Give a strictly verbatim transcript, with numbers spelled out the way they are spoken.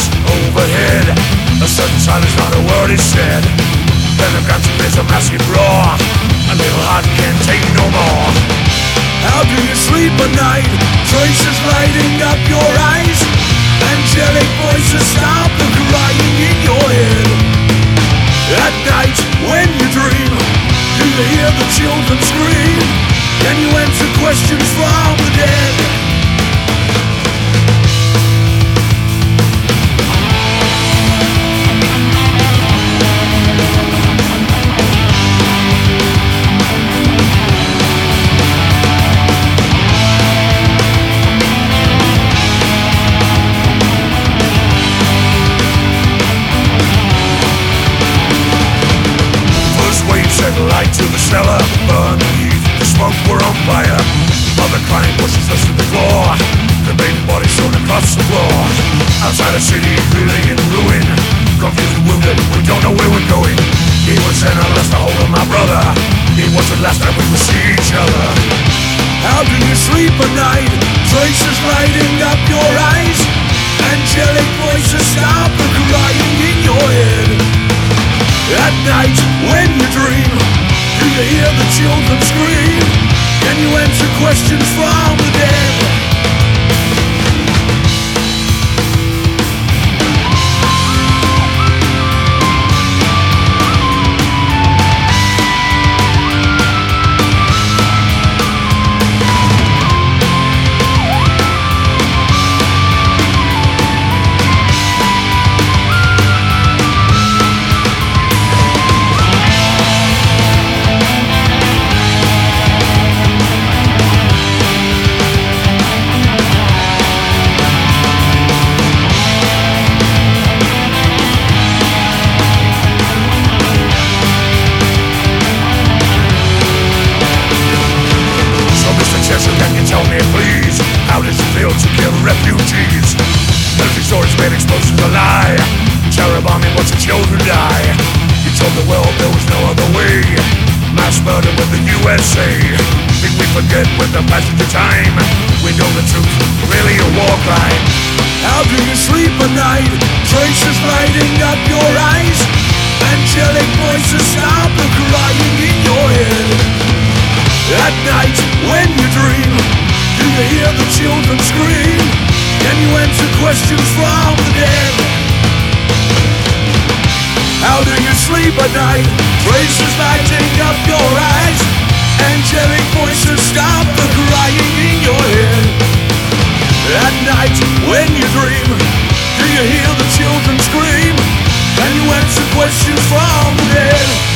overhead. A sudden silence, not a word is said. Then I've got to face a massive roar. A little heart can't take no more. How do you sleep at night? Traces lighting up your eyes. Angelic voices stop the crying in your head. At night, when you dream, do you hear the children scream? Can you answer questions from the dead? Light to the cellar, beneath the smoke we're on fire. Mother crying pushes us to the floor. Cremated bodies thrown across the floor. Outside the city, feeling in ruin. Confused and wounded, we don't know where we're going. He was in, I lost the hold of my brother. It was the last time we would see each other. How do you sleep at night? Traces lighting up your eyes. Angelic voices stop the crying in your head. At night, when you dream, do you hear the children scream? Can you answer questions from the dead? Tell me please, how does it feel to kill refugees? Military stories made explosives a lie. Terror bombing, watching children die. You told the world there was no other way. Mass murder with the U S A. Think we forget with the passage of time? We know the truth, really a war crime. How do you sleep at night? Traces lighting up your eyes. Angelic voices stop the crying in your head. At night, when you dream, do you hear the children scream? Can you answer questions from the dead? How do you sleep at night? Traces lighting up your eyes. Angelic voices stop the crying in your head. At night, when you dream, do you hear the children scream? Can you answer questions from the dead?